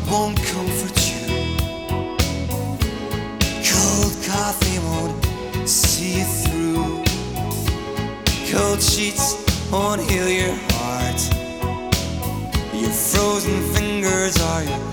won't comfort you. Cold coffee won't see you through. Cold sheets won't heal your heart. Your frozen fingers are your